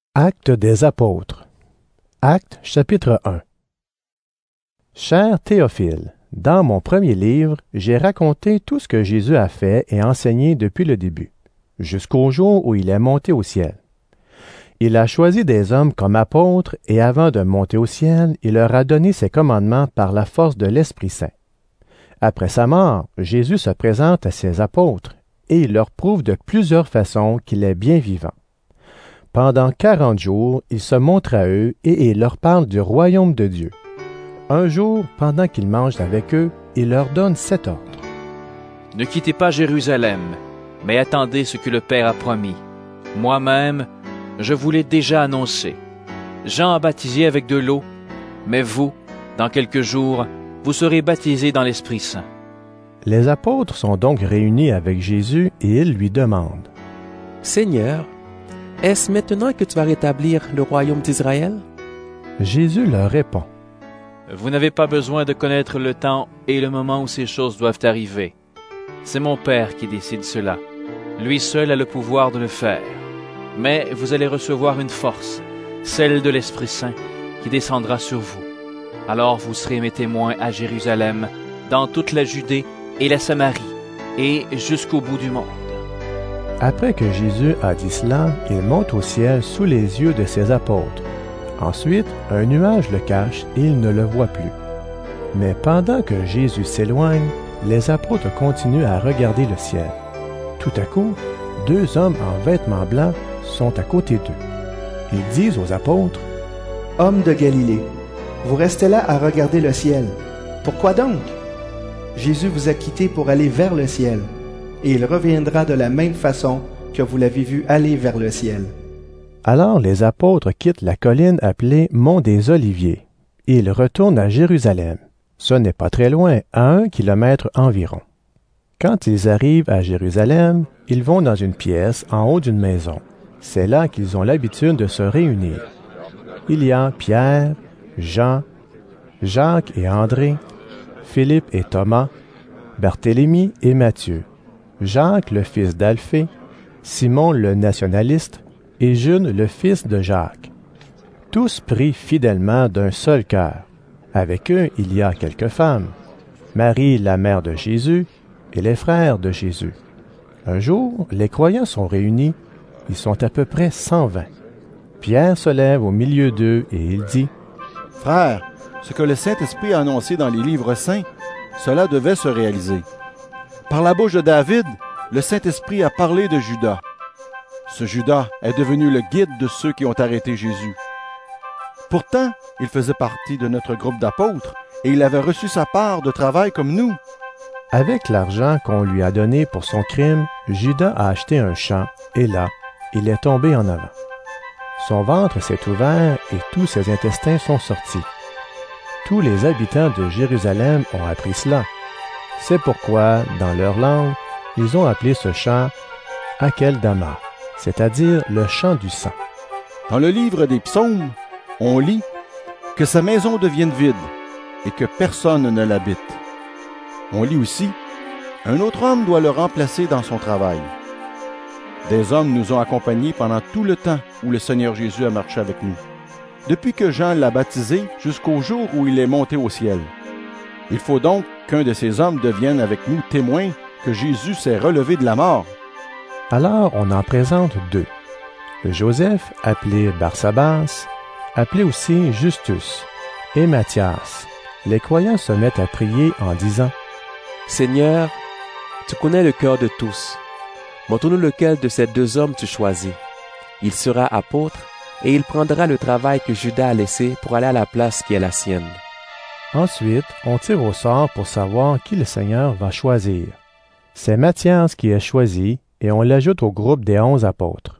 Actes des apôtres. Actes chapitre 1. Cher Théophile, dans mon premier livre, j'ai raconté tout ce que Jésus a fait et enseigné depuis le début, jusqu'au jour où il est monté au ciel. Il a choisi des hommes comme apôtres et avant de monter au ciel, il leur a donné ses commandements par la force de l'Esprit Saint. Après sa mort, Jésus se présente à ses apôtres et il leur prouve de plusieurs façons qu'il est bien vivant. Pendant 40 jours, il se montre à eux et il leur parle du royaume de Dieu. Un jour, pendant qu'il mange avec eux, il leur donne cet ordre. Ne quittez pas Jérusalem, mais attendez ce que le Père a promis. Moi-même, je vous l'ai déjà annoncé. Jean a baptisé avec de l'eau, mais vous, dans quelques jours, vous serez baptisés dans l'Esprit Saint. Les apôtres sont donc réunis avec Jésus et ils lui demandent. Seigneur, est-ce maintenant que tu vas rétablir le royaume d'Israël? Jésus leur répond. Vous n'avez pas besoin de connaître le temps et le moment où ces choses doivent arriver. C'est mon Père qui décide cela. Lui seul a le pouvoir de le faire. Mais vous allez recevoir une force, celle de l'Esprit Saint, qui descendra sur vous. Alors vous serez mes témoins à Jérusalem, dans toute la Judée et la Samarie, et jusqu'au bout du monde. Après que Jésus a dit cela, il monte au ciel sous les yeux de ses apôtres. Ensuite, un nuage le cache et ils ne le voient plus. Mais pendant que Jésus s'éloigne, les apôtres continuent à regarder le ciel. Tout à coup, 2 hommes en vêtements blancs sont à côté d'eux. Ils disent aux apôtres, « Hommes de Galilée, vous restez là à regarder le ciel. Pourquoi donc? Jésus vous a quittés pour aller vers le ciel. Et il reviendra de la même façon que vous l'avez vu aller vers le ciel. » Alors les apôtres quittent la colline appelée Mont des Oliviers. Ils retournent à Jérusalem. Ce n'est pas très loin, à 1 kilomètre environ. Quand ils arrivent à Jérusalem, ils vont dans une pièce en haut d'une maison. C'est là qu'ils ont l'habitude de se réunir. Il y a Pierre, Jean, Jacques et André, Philippe et Thomas, Barthélemy et Matthieu, Jacques le fils d'Alphée, Simon le nationaliste et Jude le fils de Jacques. Tous prient fidèlement d'un seul cœur. Avec eux, il y a quelques femmes, Marie la mère de Jésus et les frères de Jésus. Un jour, les croyants sont réunis, ils sont à peu près 120. Pierre se lève au milieu d'eux et il dit, « Frères, ce que le Saint-Esprit a annoncé dans les livres saints, cela devait se réaliser. Par la bouche de David, le Saint-Esprit a parlé de Judas. Ce Judas est devenu le guide de ceux qui ont arrêté Jésus. Pourtant, il faisait partie de notre groupe d'apôtres et il avait reçu sa part de travail comme nous. » Avec l'argent qu'on lui a donné pour son crime, Judas a acheté un champ et là, il est tombé en avant. Son ventre s'est ouvert et tous ses intestins sont sortis. Tous les habitants de Jérusalem ont appris cela. C'est pourquoi, dans leur langue, ils ont appelé ce champ Akeldama, c'est-à-dire le champ du sang. Dans le livre des psaumes, on lit que sa maison devienne vide et que personne ne l'habite. On lit aussi, un autre homme doit le remplacer dans son travail. Des hommes nous ont accompagnés pendant tout le temps où le Seigneur Jésus a marché avec nous, depuis que Jean l'a baptisé jusqu'au jour où il est monté au ciel. Il faut donc qu'un de ces hommes devienne avec nous témoin que Jésus s'est relevé de la mort. Alors on en présente 2. Joseph, appelé Barsabas, appelé aussi Justus, et Matthias. Les croyants se mettent à prier en disant, « Seigneur, tu connais le cœur de tous. Montre-nous lequel de ces 2 hommes tu choisis. Il sera apôtre et il prendra le travail que Judas a laissé pour aller à la place qui est la sienne. » Ensuite, on tire au sort pour savoir qui le Seigneur va choisir. C'est Matthias qui est choisi et on l'ajoute au groupe des 11 apôtres.